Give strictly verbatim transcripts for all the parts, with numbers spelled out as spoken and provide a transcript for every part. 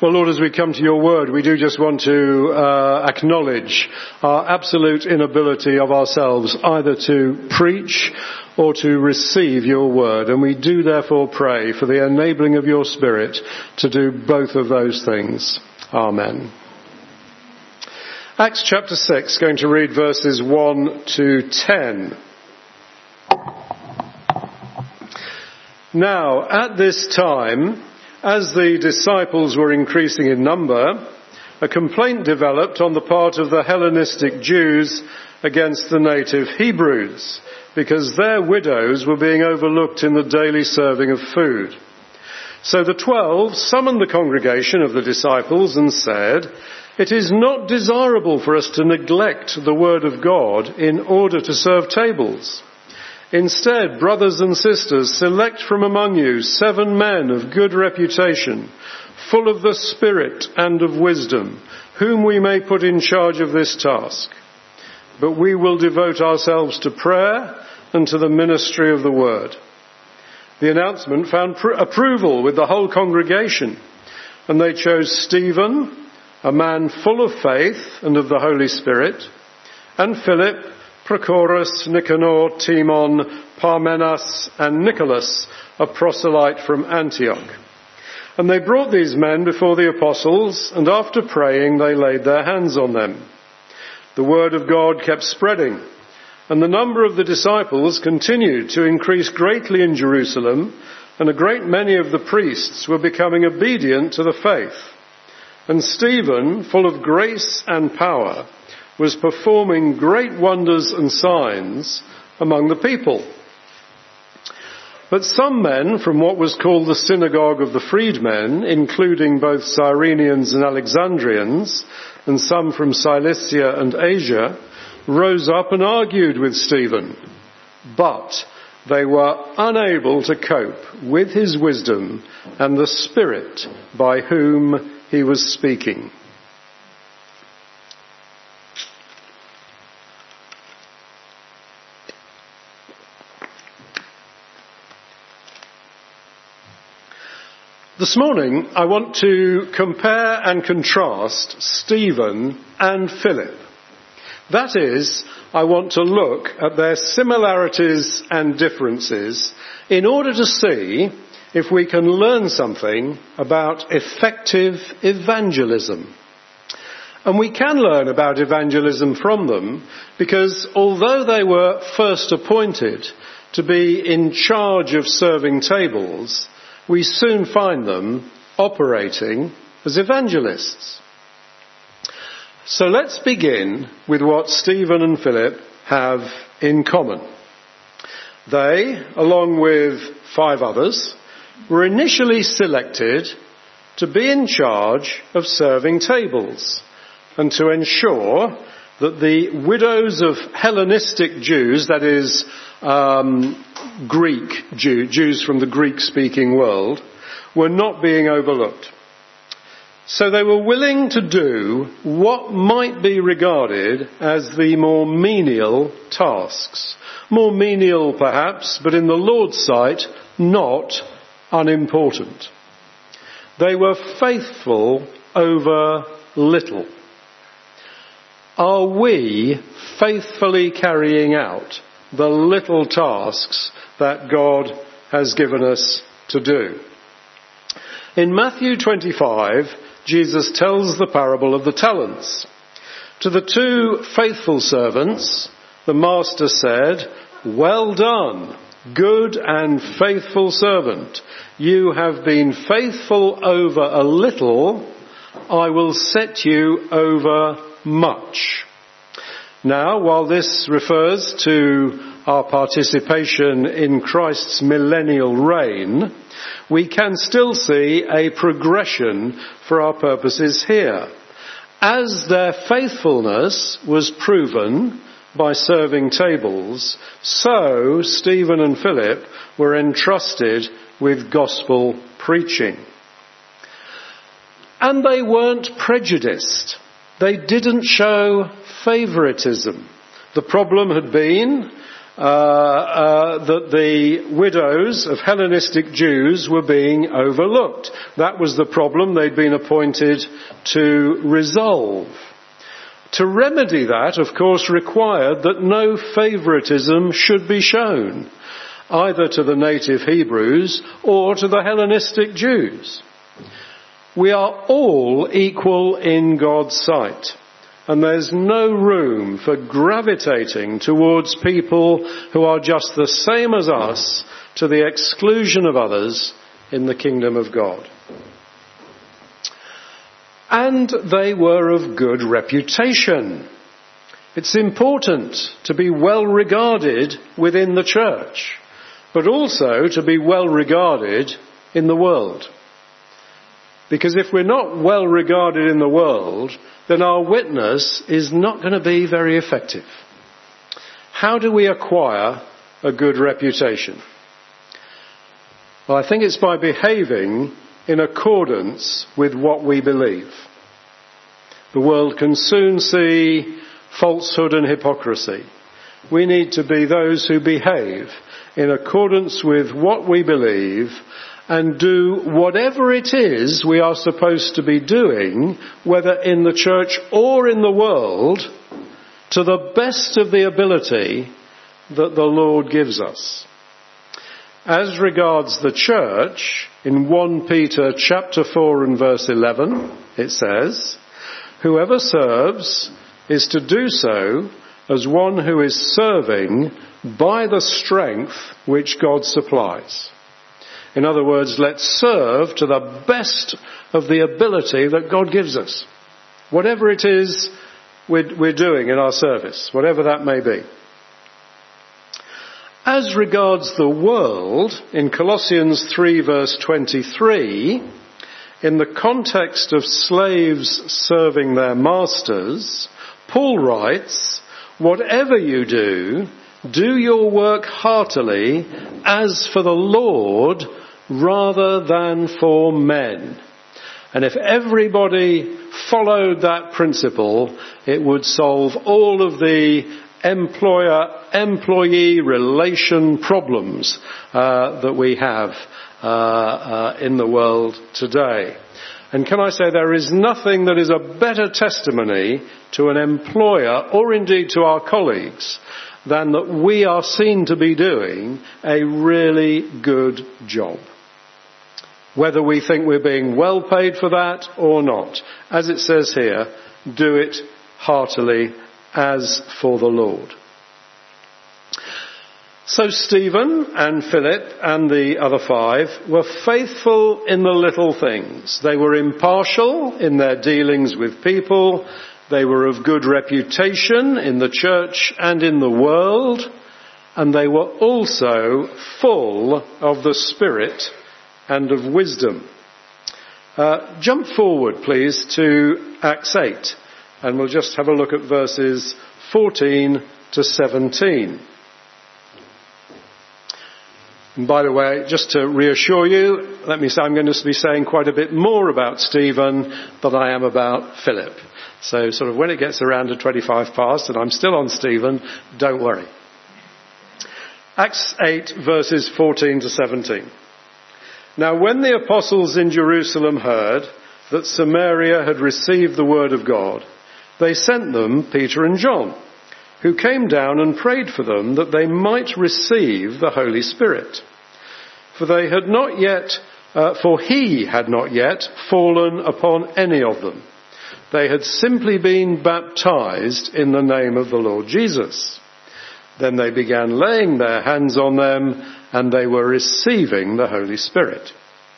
Well, Lord, as we come to your word, we do just want to uh, acknowledge our absolute inability of ourselves either to preach or to receive your word. And we do therefore pray for the enabling of your Spirit to do both of those things. Amen. Acts chapter six, going to read verses one to ten. Now, at this time, as the disciples were increasing in number, a complaint developed on the part of the Hellenistic Jews against the native Hebrews, because their widows were being overlooked in the daily serving of food. So the twelve summoned the congregation of the disciples and said, "It is not desirable for us to neglect the word of God in order to serve tables. Instead, brothers and sisters, select from among you seven men of good reputation, full of the Spirit and of wisdom, whom we may put in charge of this task. But we will devote ourselves to prayer and to the ministry of the word." The announcement found pr- approval with the whole congregation, and they chose Stephen, a man full of faith and of the Holy Spirit, and Philip, Prochorus, Nicanor, Timon, Parmenas, and Nicholas, a proselyte from Antioch. And they brought these men before the apostles, and after praying they laid their hands on them. The word of God kept spreading, and the number of the disciples continued to increase greatly in Jerusalem, and a great many of the priests were becoming obedient to the faith. And Stephen, full of grace and power, was performing great wonders and signs among the people. But some men from what was called the synagogue of the freedmen, including both Cyrenians and Alexandrians, and some from Cilicia and Asia, rose up and argued with Stephen. But they were unable to cope with his wisdom and the Spirit by whom he was speaking. This morning, I want to compare and contrast Stephen and Philip. That is, I want to look at their similarities and differences in order to see if we can learn something about effective evangelism. And we can learn about evangelism from them because although they were first appointed to be in charge of serving tables, we soon find them operating as evangelists. So let's begin with what Stephen and Philip have in common. They, along with five others, were initially selected to be in charge of serving tables and to ensure that the widows of Hellenistic Jews, that is, um, Greek Jew, Jews from the Greek-speaking world, were not being overlooked. So they were willing to do what might be regarded as the more menial tasks. More menial perhaps, but in the Lord's sight, not unimportant. They were faithful over little. Are we faithfully carrying out the little tasks that God has given us to do? In Matthew twenty-five, Jesus tells the parable of the talents. To the two faithful servants, the master said, "Well done, good and faithful servant. You have been faithful over a little. I will set you over much." Now, while this refers to our participation in Christ's millennial reign, we can still see a progression for our purposes here. As their faithfulness was proven by serving tables, so Stephen and Philip were entrusted with gospel preaching. And they weren't prejudiced. They didn't show favoritism. The problem had been uh, uh, that the widows of Hellenistic Jews were being overlooked. That was the problem they'd been appointed to resolve. To remedy that, of course, required that no favouritism should be shown, either to the native Hebrews or to the Hellenistic Jews. We are all equal in God's sight, and there's no room for gravitating towards people who are just the same as us to the exclusion of others in the kingdom of God. And they were of good reputation. It's important to be well regarded within the church, but also to be well regarded in the world. Because if we're not well regarded in the world, then our witness is not going to be very effective. How do we acquire a good reputation? Well, I think it's by behaving in accordance with what we believe. The world can soon see falsehood and hypocrisy. We need to be those who behave in accordance with what we believe and do whatever it is we are supposed to be doing, whether in the church or in the world, to the best of the ability that the Lord gives us. As regards the church, in First Peter chapter four and verse eleven, it says, "Whoever serves is to do so as one who is serving by the strength which God supplies." In other words, let's serve to the best of the ability that God gives us. Whatever it is we're, we're doing in our service, whatever that may be. As regards the world, in Colossians three verse twenty-three, in the context of slaves serving their masters, Paul writes, "Whatever you do, do your work heartily as for the Lord rather than for men." And if everybody followed that principle, it would solve all of the employer-employee relation problems uh, that we have uh, uh, in the world today. And can I say there is nothing that is a better testimony to an employer or indeed to our colleagues than that we are seen to be doing a really good job. Whether we think we're being well paid for that or not. As it says here, do it heartily as for the Lord. So Stephen and Philip and the other five were faithful in the little things. They were impartial in their dealings with people. They were of good reputation in the church and in the world. And they were also full of the Spirit and of wisdom. Uh, jump forward, please, to Acts eight. And we'll just have a look at verses fourteen to seventeen. And by the way, just to reassure you, let me say I'm going to be saying quite a bit more about Stephen than I am about Philip. So sort of when it gets around to twenty-five past and I'm still on Stephen, don't worry. Acts eight verses fourteen to seventeen. Now when the apostles in Jerusalem heard that Samaria had received the word of God, they sent them Peter and John, who came down and prayed for them that they might receive the Holy Spirit. For they had not yet, uh, for he had not yet fallen upon any of them. They had simply been baptized in the name of the Lord Jesus. Then they began laying their hands on them, and they were receiving the Holy Spirit.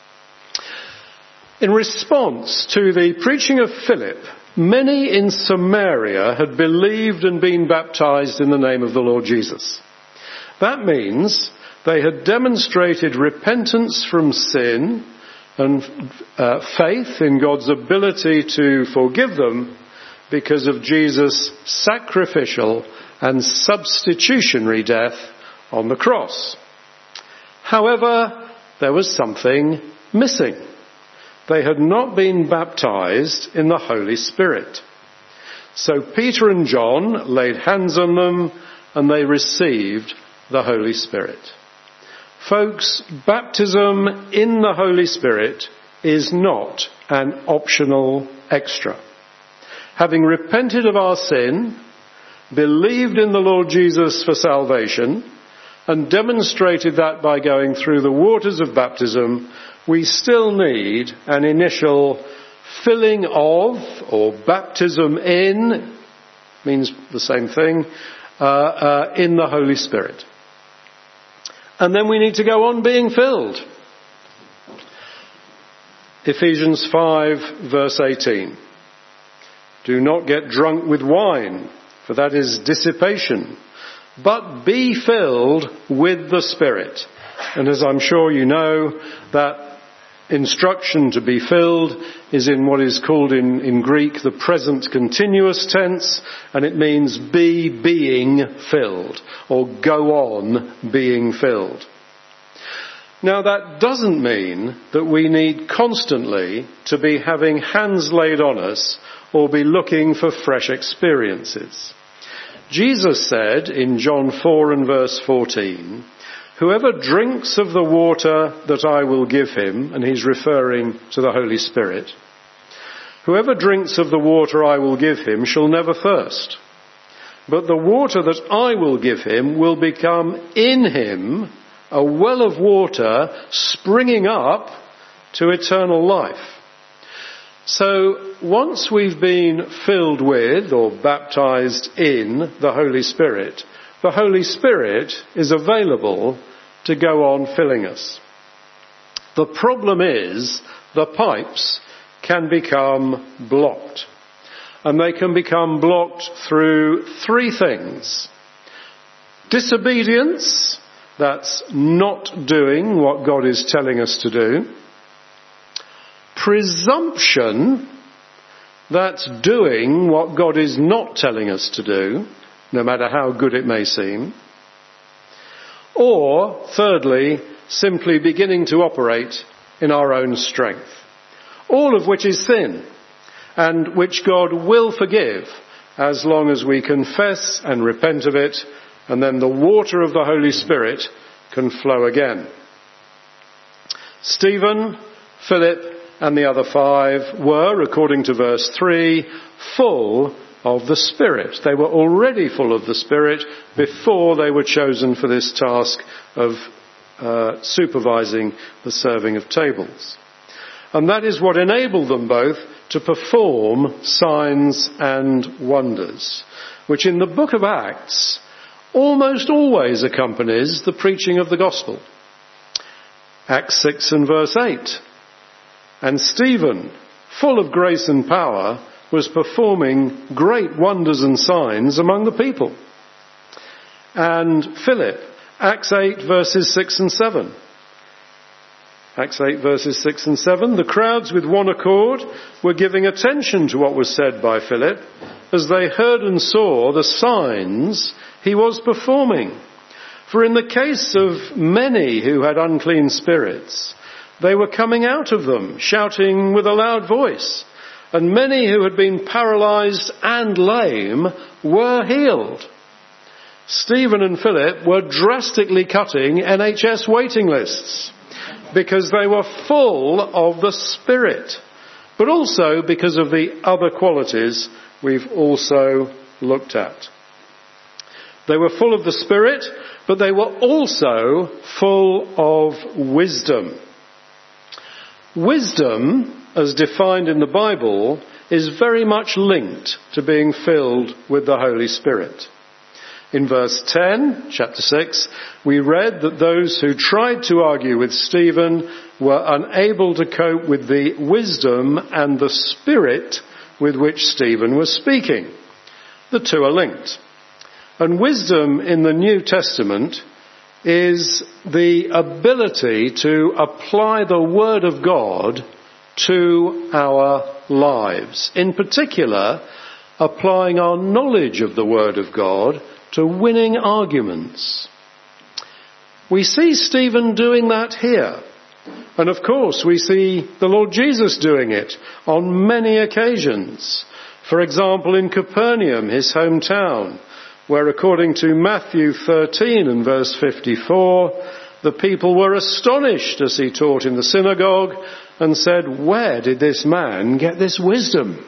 In response to the preaching of Philip, many in Samaria had believed and been baptized in the name of the Lord Jesus. That means they had demonstrated repentance from sin and uh, faith in God's ability to forgive them because of Jesus' sacrificial and substitutionary death on the cross. However, there was something missing. They had not been baptized in the Holy Spirit. So Peter and John laid hands on them and they received the Holy Spirit. Folks, baptism in the Holy Spirit is not an optional extra. Having repented of our sin, believed in the Lord Jesus for salvation, and demonstrated that by going through the waters of baptism, we still need an initial filling of, or baptism in, means the same thing, uh, uh, in the Holy Spirit. And then we need to go on being filled. Ephesians five verse eighteen. Do not get drunk with wine, for that is dissipation, but be filled with the Spirit. And as I'm sure you know, that instruction to be filled is in what is called in, in Greek the present continuous tense, and it means be being filled, or go on being filled. Now that doesn't mean that we need constantly to be having hands laid on us or be looking for fresh experiences. Jesus said in John four and verse fourteen, whoever drinks of the water that I will give him, and he's referring to the Holy Spirit, whoever drinks of the water I will give him shall never thirst. But the water that I will give him will become in him a well of water springing up to eternal life. So once we've been filled with or baptized in the Holy Spirit, the Holy Spirit is available to go on filling us. The problem is the pipes can become blocked. And they can become blocked through three things. Disobedience, that's not doing what God is telling us to do. Presumption, that's doing what God is not telling us to do, no matter how good it may seem. Or, thirdly, simply beginning to operate in our own strength. All of which is sin, and which God will forgive as long as we confess and repent of it, and then the water of the Holy Spirit can flow again. Stephen, Philip, and the other five were, according to verse three, full of the Spirit. They were already full of the Spirit before they were chosen for this task of uh, supervising the serving of tables. And that is what enabled them both to perform signs and wonders, which in the book of Acts almost always accompanies the preaching of the gospel. Acts six and verse eight. And Stephen, full of grace and power, was performing great wonders and signs among the people. And Philip, Acts eight verses six and seven. Acts eight verses six and seven. The crowds with one accord were giving attention to what was said by Philip as they heard and saw the signs he was performing. For in the case of many who had unclean spirits, they were coming out of them, shouting with a loud voice. And many who had been paralyzed and lame were healed. Stephen and Philip were drastically cutting N H S waiting lists because they were full of the Spirit, but also because of the other qualities we've also looked at. They were full of the Spirit, but they were also full of wisdom. Wisdom, as defined in the Bible, is very much linked to being filled with the Holy Spirit. In verse ten, chapter six, we read that those who tried to argue with Stephen were unable to cope with the wisdom and the spirit with which Stephen was speaking. The two are linked. And wisdom in the New Testament is the ability to apply the Word of God to our lives. In particular, applying our knowledge of the Word of God to winning arguments. We see Stephen doing that here. And of course, we see the Lord Jesus doing it on many occasions. For example, in Capernaum, his hometown, where according to Matthew thirteen and verse fifty-four, the people were astonished as he taught in the synagogue and said, "Where did this man get this wisdom?"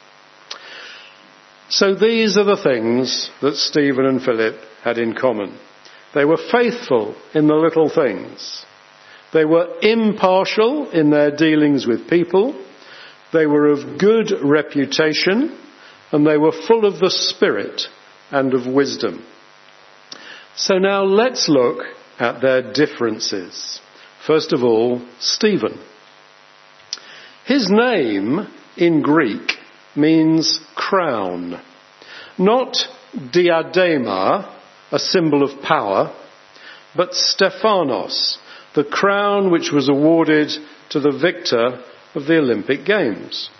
So these are the things that Stephen and Philip had in common. They were faithful in the little things. They were impartial in their dealings with people. They were of good reputation, and they were full of the Spirit and of wisdom. So now let's look at their differences. First of all, Stephen. His name in Greek means crown, not diadema, a symbol of power, but Stephanos, the crown which was awarded to the victor of the Olympic Games.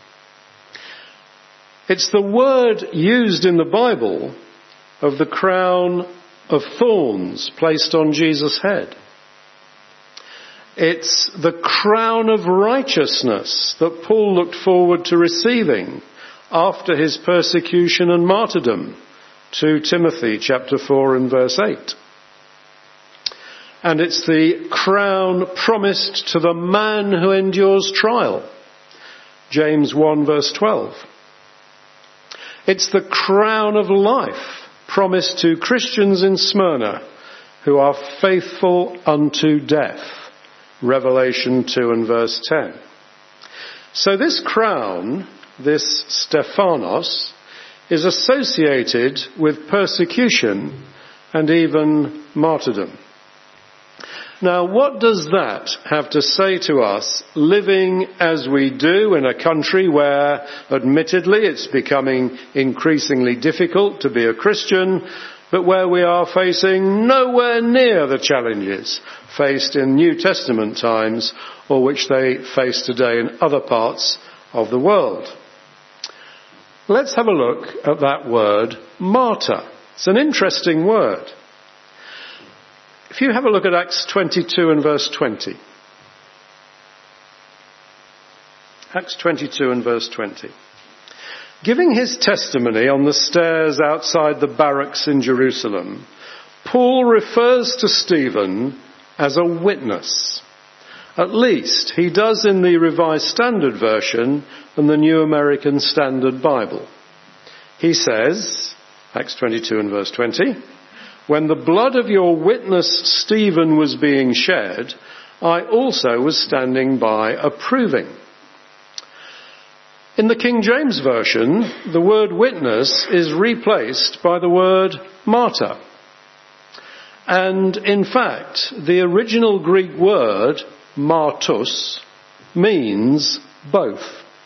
It's the word used in the Bible of the crown of thorns placed on Jesus' head. It's the crown of righteousness that Paul looked forward to receiving after his persecution and martyrdom, Second Timothy chapter four and verse eight. And it's the crown promised to the man who endures trial, James one verse twelve. It's the crown of life promised to Christians in Smyrna who are faithful unto death, Revelation two and verse ten. So this crown, this Stephanos, is associated with persecution and even martyrdom. Now, what does that have to say to us living as we do in a country where, admittedly, it's becoming increasingly difficult to be a Christian, but where we are facing nowhere near the challenges faced in New Testament times or which they face today in other parts of the world? Let's have a look at that word, martyr. It's an interesting word. If you have a look at Acts twenty-two and verse twenty. Acts twenty-two and verse twenty. Giving his testimony on the stairs outside the barracks in Jerusalem, Paul refers to Stephen as a witness. At least he does in the Revised Standard Version and the New American Standard Bible. He says, Acts twenty-two and verse twenty, "When the blood of your witness Stephen was being shed, I also was standing by approving." In the King James Version, the word witness is replaced by the word martyr. And in fact, the original Greek word, martus, means both.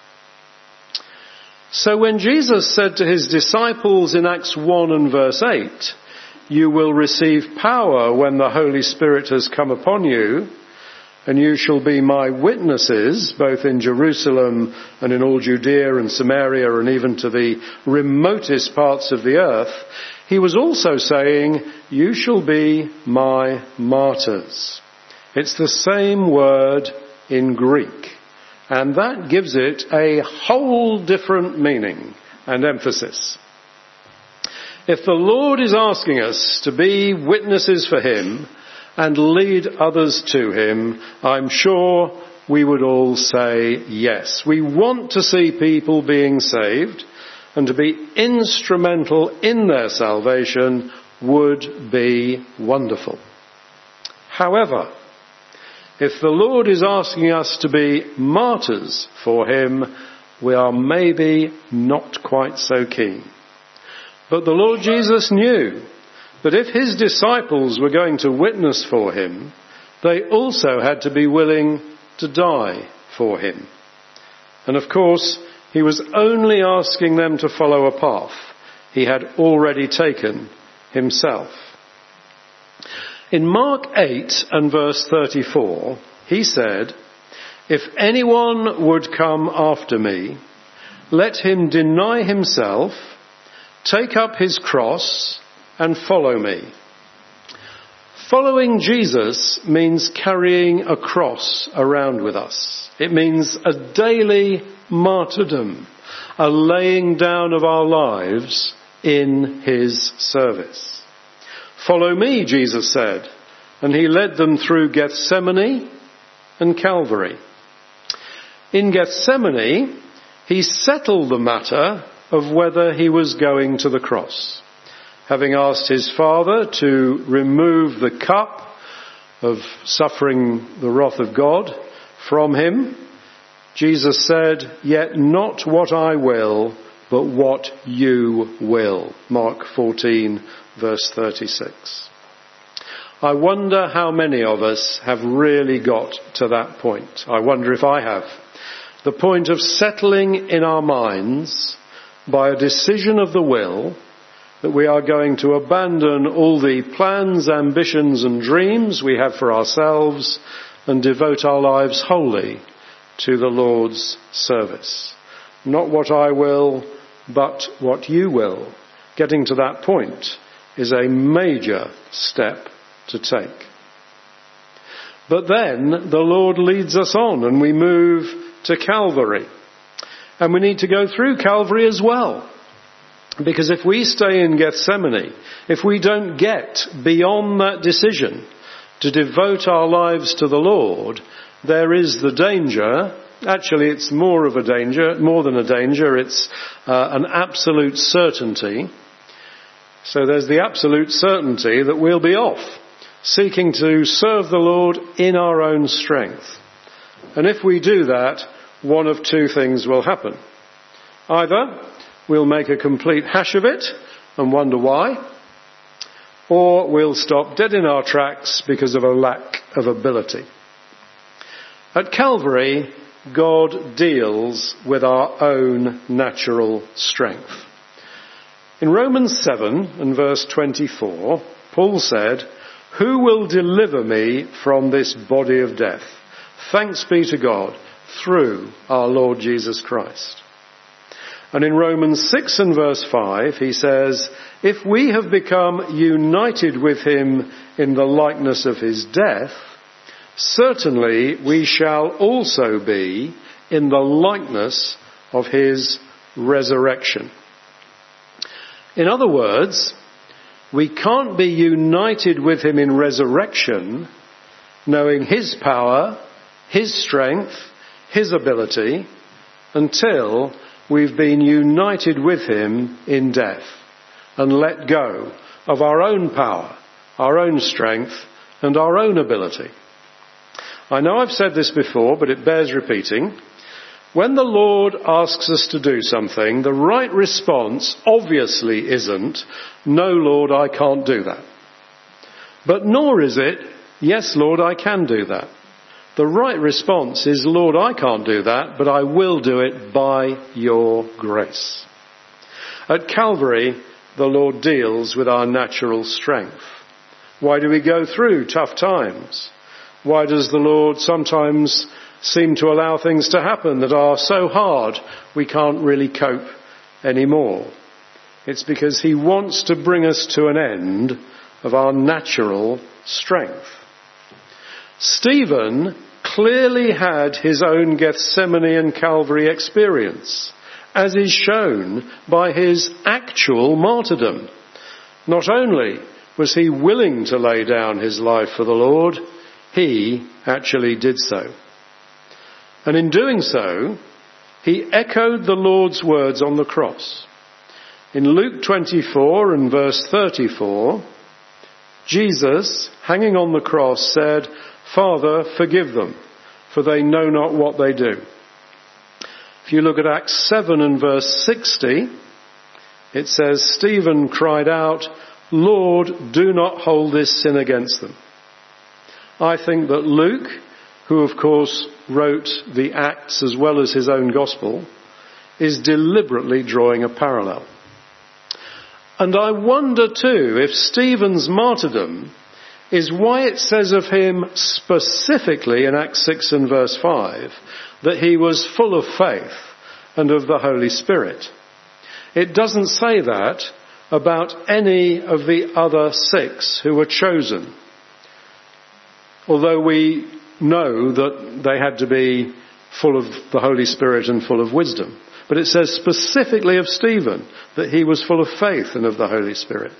So when Jesus said to his disciples in Acts one and verse eight, "You will receive power when the Holy Spirit has come upon you, and you shall be my witnesses, both in Jerusalem and in all Judea and Samaria and even to the remotest parts of the earth," he was also saying, "You shall be my martyrs." It's the same word in Greek, and that gives it a whole different meaning and emphasis. If the Lord is asking us to be witnesses for him and lead others to him, I'm sure we would all say yes. We want to see people being saved, and to be instrumental in their salvation would be wonderful. However, if the Lord is asking us to be martyrs for him, we are maybe not quite so keen. But the Lord Jesus knew that if his disciples were going to witness for him, they also had to be willing to die for him. And of course, he was only asking them to follow a path he had already taken himself. In Mark eight and verse thirty-four, he said, "If anyone would come after me, let him deny himself, take up his cross, and follow me." Following Jesus means carrying a cross around with us. It means a daily martyrdom, a laying down of our lives in his service. Follow me, Jesus said, and he led them through Gethsemane and Calvary. In Gethsemane, he settled the matter of whether he was going to the cross. Having asked his Father to remove the cup of suffering the wrath of God from him, Jesus said, "Yet not what I will, but what you will." Mark fourteen, verse thirty-six. I wonder how many of us have really got to that point. I wonder if I have. The point of settling in our minds by a decision of the will that we are going to abandon all the plans, ambitions and dreams we have for ourselves and devote our lives wholly to the Lord's service. Not what I will, but what you will. Getting to that point is a major step to take. But then the Lord leads us on and we move to Calvary. And we need to go through Calvary as well. Because if we stay in Gethsemane, if we don't get beyond that decision to devote our lives to the Lord, there is the danger, actually it's more of a danger, more than a danger, it's uh, an absolute certainty. So there's the absolute certainty that we'll be off, seeking to serve the Lord in our own strength. And if we do that, one of two things will happen. Either we'll make a complete hash of it and wonder why, or we'll stop dead in our tracks because of a lack of ability. At Calvary, God deals with our own natural strength. In Romans seven and verse twenty-four, Paul said, "Who will deliver me from this body of death? Thanks be to God through our Lord Jesus Christ." And in Romans six and verse five, he says, "If we have become united with him in the likeness of his death, certainly we shall also be in the likeness of his resurrection." In other words, we can't be united with him in resurrection, knowing his power, his strength, his ability, until we've been united with him in death and let go of our own power, our own strength, and our own ability. I know I've said this before, but it bears repeating. When the Lord asks us to do something, the right response obviously isn't, "No, Lord, I can't do that." But nor is it, "Yes, Lord, I can do that." The right response is, "Lord, I can't do that, but I will do it by your grace." At Calvary, the Lord deals with our natural strength. Why do we go through tough times? Why does the Lord sometimes seem to allow things to happen that are so hard we can't really cope anymore? It's because he wants to bring us to an end of our natural strength. Stephen clearly had his own Gethsemane and Calvary experience, as is shown by his actual martyrdom. Not only was he willing to lay down his life for the Lord, he actually did so. And in doing so, he echoed the Lord's words on the cross. In Luke twenty-four and verse thirty-four, Jesus, hanging on the cross, said, "Father, forgive them, for they know not what they do." If you look at Acts seven and verse sixty, it says, Stephen cried out, "Lord, do not hold this sin against them." I think that Luke, who of course wrote the Acts as well as his own gospel, is deliberately drawing a parallel. And I wonder too if Stephen's martyrdom is why it says of him specifically in Acts six and verse five that he was full of faith and of the Holy Spirit. It doesn't say that about any of the other six who were chosen, although we know that they had to be full of the Holy Spirit and full of wisdom. But it says specifically of Stephen that he was full of faith and of the Holy Spirit.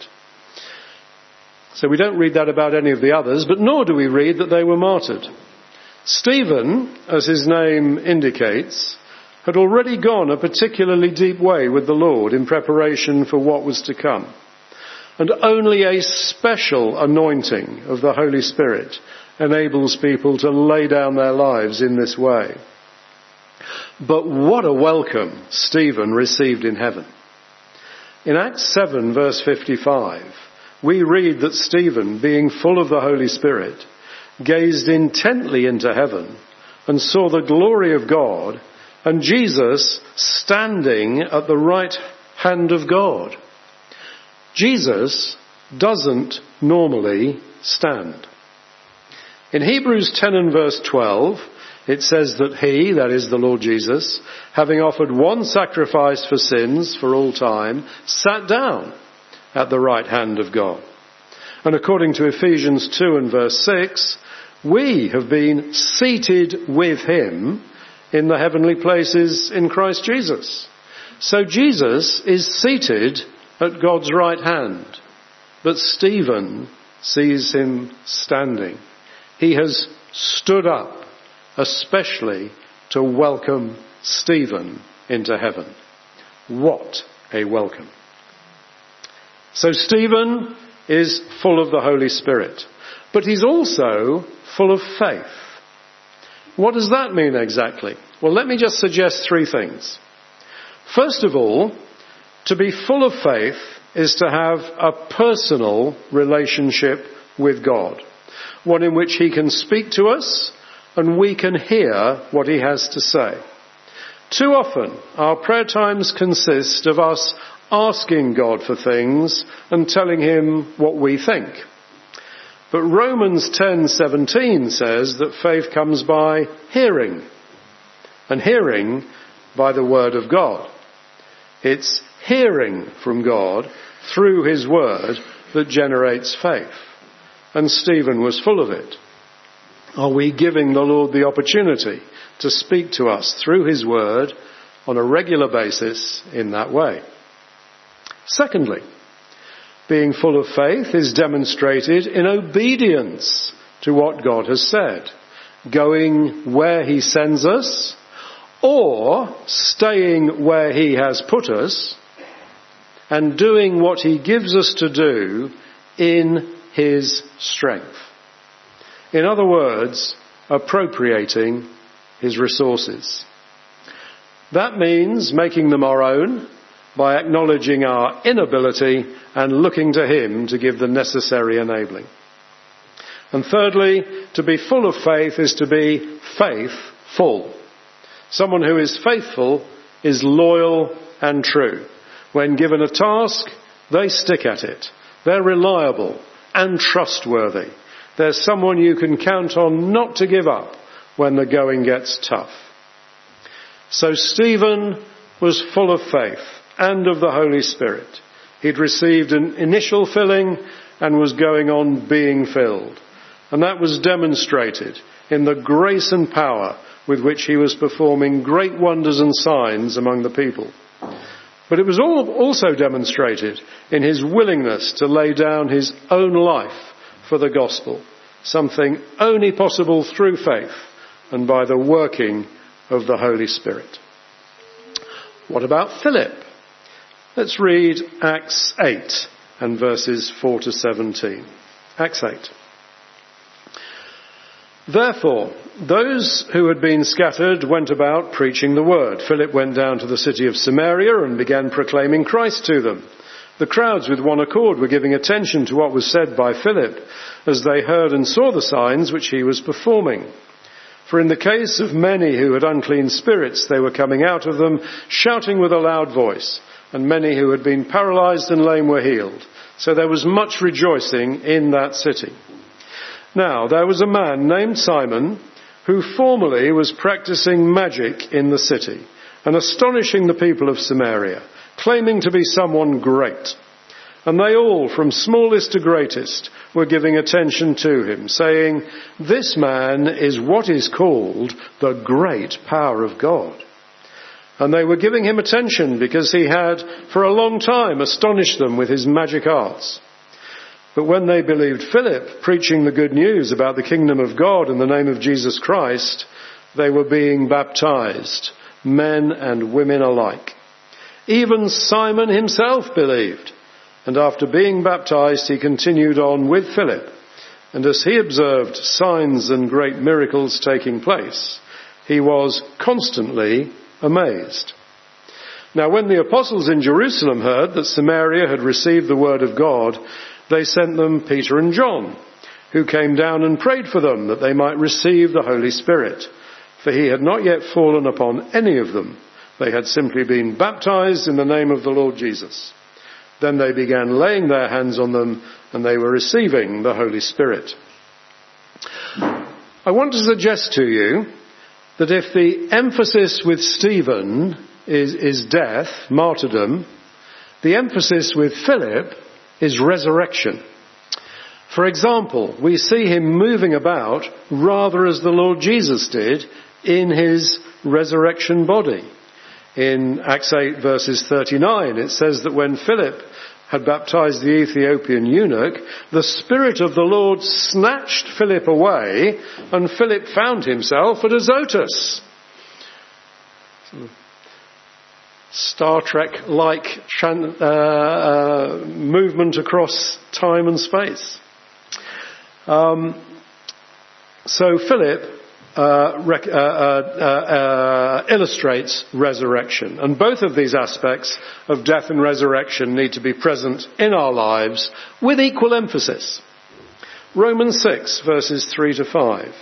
So we don't read that about any of the others, but nor do we read that they were martyred. Stephen, as his name indicates, had already gone a particularly deep way with the Lord in preparation for what was to come. And only a special anointing of the Holy Spirit enables people to lay down their lives in this way. But what a welcome Stephen received in heaven. In Acts seven verse fifty-five, we read that Stephen, being full of the Holy Spirit, gazed intently into heaven and saw the glory of God and Jesus standing at the right hand of God. Jesus doesn't normally stand. In Hebrews ten and verse twelve, it says that he, that is the Lord Jesus, having offered one sacrifice for sins for all time, sat down at the right hand of God. And according to Ephesians two and verse six, we have been seated with him in the heavenly places in Christ Jesus. So Jesus is seated at God's right hand, but Stephen sees him standing. He has stood up especially to welcome Stephen into heaven. What a welcome. So Stephen is full of the Holy Spirit, but he's also full of faith. What does that mean exactly? Well, let me just suggest three things. First of all, to be full of faith is to have a personal relationship with God, one in which he can speak to us and we can hear what he has to say. Too often, our prayer times consist of us asking God for things and telling him what we think. But Romans ten seventeen says that faith comes by hearing, and hearing by the word of God. It's hearing from God through his word that generates faith. And Stephen was full of it. Are we giving the Lord the opportunity to speak to us through his word on a regular basis in that way? Secondly, being full of faith is demonstrated in obedience to what God has said, going where he sends us or staying where he has put us and doing what he gives us to do in his strength. In other words, appropriating his resources. That means making them our own by acknowledging our inability and looking to him to give the necessary enabling. And thirdly, to be full of faith is to be faithful. Someone who is faithful is loyal and true. When given a task, they stick at it. They're reliable and trustworthy. There's someone you can count on not to give up when the going gets tough. So Stephen was full of faith and of the Holy Spirit. He'd received an initial filling and was going on being filled. And that was demonstrated in the grace and power with which he was performing great wonders and signs among the people. But it was all also demonstrated in his willingness to lay down his own life for the gospel, something only possible through faith and by the working of the Holy Spirit. What about Philip? Let's read Acts eight and verses four to seventeen. Acts eight. Therefore, those who had been scattered went about preaching the word. Philip went down to the city of Samaria and began proclaiming Christ to them. The crowds with one accord were giving attention to what was said by Philip as they heard and saw the signs which he was performing. For in the case of many who had unclean spirits, they were coming out of them, shouting with a loud voice, and many who had been paralyzed and lame were healed. So there was much rejoicing in that city. Now, there was a man named Simon who formerly was practicing magic in the city and astonishing the people of Samaria, claiming to be someone great. And they all, from smallest to greatest, were giving attention to him, saying, "This man is what is called the great power of God." and they were giving him attention because he had for a long time astonished them with his magic arts. But when they believed Philip preaching the good news about the kingdom of God in the name of Jesus Christ, they were being baptized, men and women alike. Even Simon himself believed, and after being baptized he continued on with Philip. And as he observed signs and great miracles taking place, he was constantly amazed. Now when the apostles in Jerusalem heard that Samaria had received the word of God, they sent them Peter and John, who came down and prayed for them that they might receive the Holy Spirit. For he had not yet fallen upon any of them. They had simply been baptized in the name of the Lord Jesus. Then they began laying their hands on them, and they were receiving the Holy Spirit. I want to suggest to you that if the emphasis with Stephen is, is death, martyrdom, the emphasis with Philip is resurrection. For example, we see him moving about rather as the Lord Jesus did in his resurrection body. In Acts eight verses thirty-nine, it says that when Philip had baptized the Ethiopian eunuch, the Spirit of the Lord snatched Philip away, and Philip found himself at Azotus. Star Trek-like uh, uh, movement across time and space. Um, so Philip uh, rec- uh, uh, uh, illustrates resurrection, and both of these aspects of death and resurrection need to be present in our lives with equal emphasis. Romans six verses three to five.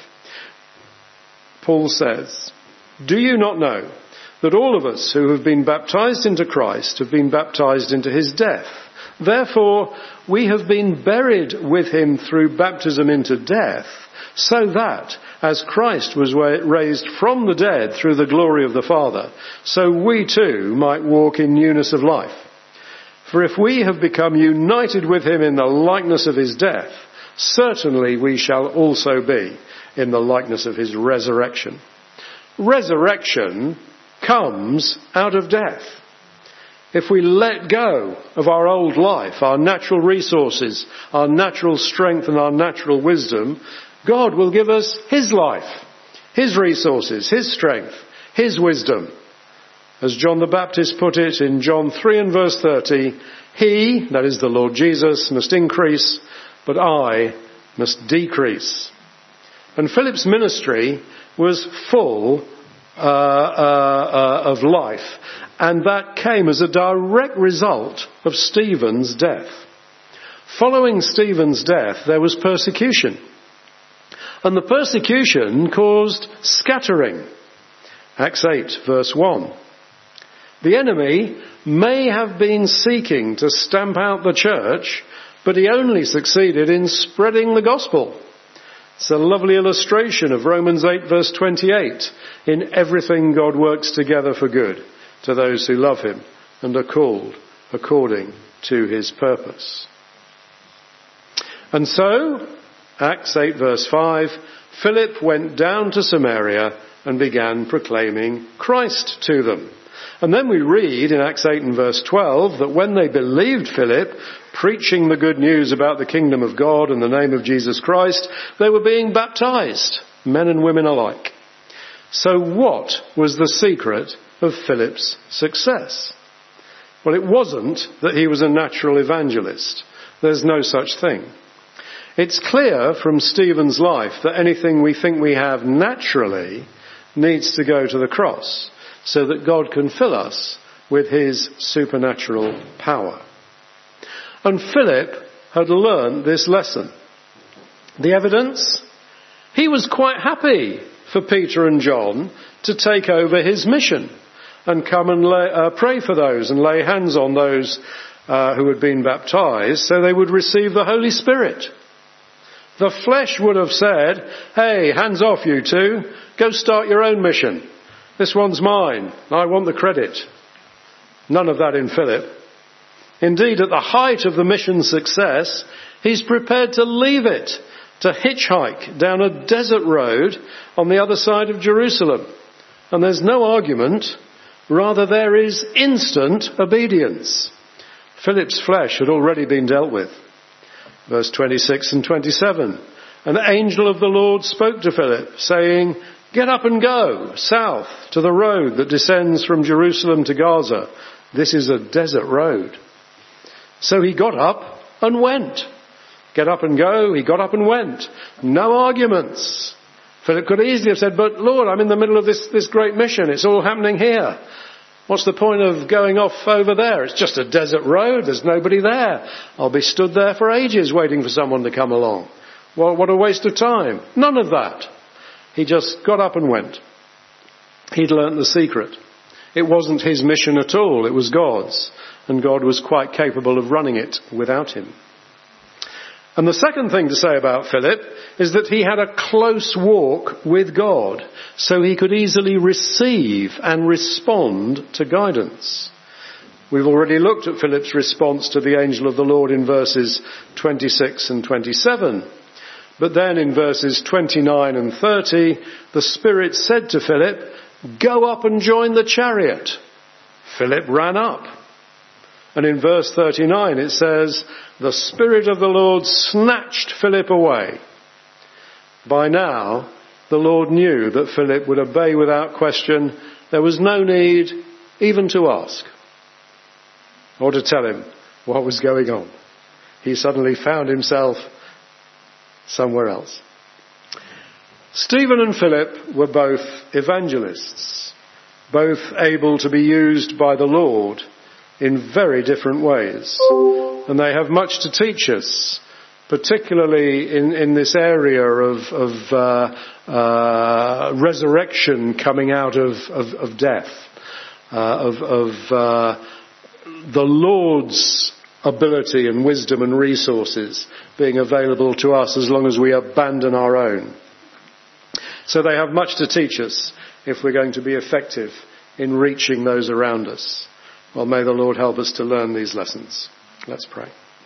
Paul says, "Do you not know that all of us who have been baptized into Christ have been baptized into his death? Therefore, we have been buried with him through baptism into death, so that, as Christ was raised from the dead through the glory of the Father, so we too might walk in newness of life. For if we have become united with him in the likeness of his death, certainly we shall also be in the likeness of his resurrection." Resurrection comes out of death. If we let go of our old life, our natural resources, our natural strength and our natural wisdom, God will give us his life, his resources, his strength, his wisdom. As John the Baptist put it in John three and verse thirty, he, that is the Lord Jesus, must increase, but I must decrease. And Philip's ministry was full uh, uh, uh, of life, and that came as a direct result of Stephen's death. Following Stephen's death, there was persecution. And the persecution caused scattering. Acts eight verse one. The enemy may have been seeking to stamp out the church, but he only succeeded in spreading the gospel. It's a lovely illustration of Romans eight verse twenty-eight. In everything God works together for good to those who love him and are called according to his purpose. And so, Acts eight verse five, Philip went down to Samaria and began proclaiming Christ to them. And then we read in Acts eight and verse twelve that when they believed Philip, preaching the good news about the kingdom of God in the name of Jesus Christ, they were being baptized, men and women alike. So what was the secret of Philip's success? Well, it wasn't that he was a natural evangelist. There's no such thing. It's clear from Stephen's life that anything we think we have naturally needs to go to the cross so that God can fill us with his supernatural power. And Philip had learned this lesson. The evidence? He was quite happy for Peter and John to take over his mission and come and lay, uh, pray for those and lay hands on those uh, who had been baptized so they would receive the Holy Spirit. The flesh would have said, hey, hands off you two, go start your own mission. This one's mine, I want the credit. None of that in Philip. Indeed, at the height of the mission's success, he's prepared to leave it, to hitchhike down a desert road on the other side of Jerusalem. And there's no argument Rather, there is instant obedience. Philip's flesh had already been dealt with. Verse twenty-six and twenty-seven. An angel of the Lord spoke to Philip, saying, "Get up and go south to the road that descends from Jerusalem to Gaza. This is a desert road." So he got up and went. Get up and go, he got up and went. No arguments. Philip could easily have said, "But Lord, I'm in the middle of this, this great mission. It's all happening here. What's the point of going off over there? It's just a desert road. There's nobody there. I'll be stood there for ages waiting for someone to come along. Well, what a waste of time." None of that. He just got up and went. He'd learnt the secret. It wasn't his mission at all. It was God's. And God was quite capable of running it without him. And the second thing to say about Philip is that he had a close walk with God, so he could easily receive and respond to guidance. We've already looked at Philip's response to the angel of the Lord in verses twenty-six and twenty-seven. But then in verses twenty-nine and thirty, the Spirit said to Philip, "Go up and join the chariot." Philip ran up. And in verse thirty-nine it says, "The Spirit of the Lord snatched Philip away." By now, the Lord knew that Philip would obey without question. There was no need even to ask or to tell him what was going on. He suddenly found himself somewhere else. Stephen and Philip were both evangelists, both able to be used by the Lord in very different ways. And they have much to teach us, particularly in, in this area of, of uh, uh, resurrection coming out of, of, of death, uh, of, of uh, the Lord's ability and wisdom and resources being available to us as long as we abandon our own. So they have much to teach us if we're going to be effective in reaching those around us. Well, may the Lord help us to learn these lessons. Let's pray.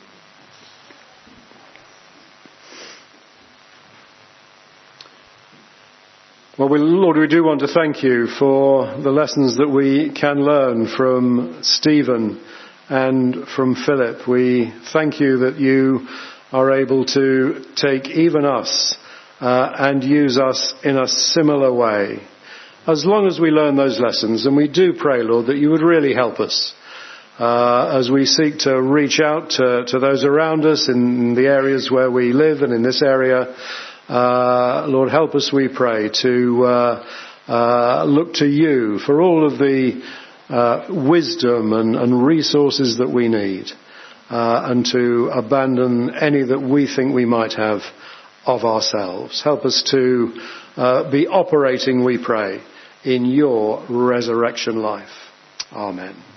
Well, we, Lord, we do want to thank you for the lessons that we can learn from Stephen and from Philip. We thank you that you are able to take even us uh, and use us in a similar way. As long as we learn those lessons, and we do pray, Lord, that you would really help us uh, as we seek to reach out to, to those around us in the areas where we live and in this area. Uh, Lord, help us, we pray, to uh, uh, look to you for all of the uh, wisdom and, and resources that we need, uh, and to abandon any that we think we might have of ourselves. Help us to uh, be operating, we pray, in your resurrection life. Amen.